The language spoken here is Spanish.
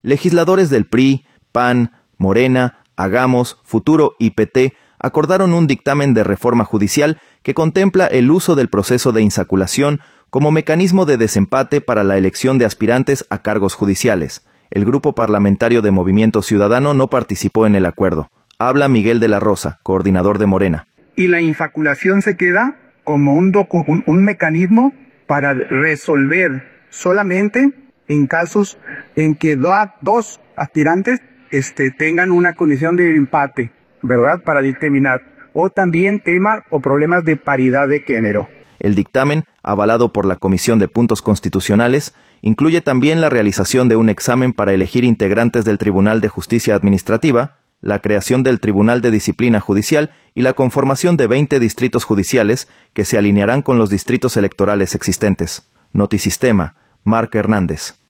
Legisladores del PRI, PAN, Morena, Hagamos, Futuro y PT acordaron un dictamen de reforma judicial que contempla el uso del proceso de insaculación como mecanismo de desempate para la elección de aspirantes a cargos judiciales. El grupo parlamentario de Movimiento Ciudadano no participó en el acuerdo. Habla Miguel de la Rosa, coordinador de Morena. Y la insaculación se queda como un mecanismo para resolver solamente en casos en que dos aspirantes tengan una condición de empate, ¿verdad? Para determinar. O también temas o problemas de paridad de género. El dictamen, avalado por la Comisión de Puntos Constitucionales, incluye también la realización de un examen para elegir integrantes del Tribunal de Justicia Administrativa, la creación del Tribunal de Disciplina Judicial y la conformación de 20 distritos judiciales que se alinearán con los distritos electorales existentes. Notisistema, Marc Hernández.